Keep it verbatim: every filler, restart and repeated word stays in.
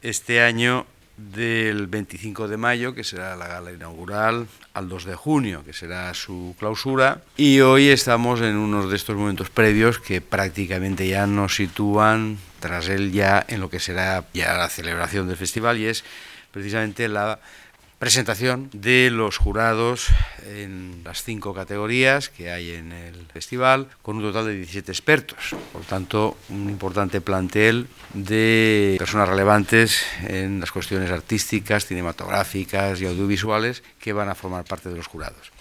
este año del veinticinco de mayo, que será la gala inaugural, al dos de junio, que será su clausura, y hoy estamos en uno de estos momentos previos que prácticamente ya nos sitúan tras él ya en lo que será ya la celebración del festival, y es precisamente la presentación de los jurados en las cinco categorías que hay en el festival, con un total de diecisiete expertos. Por tanto, un importante plantel de personas relevantes en las cuestiones artísticas, cinematográficas y audiovisuales que van a formar parte de los jurados.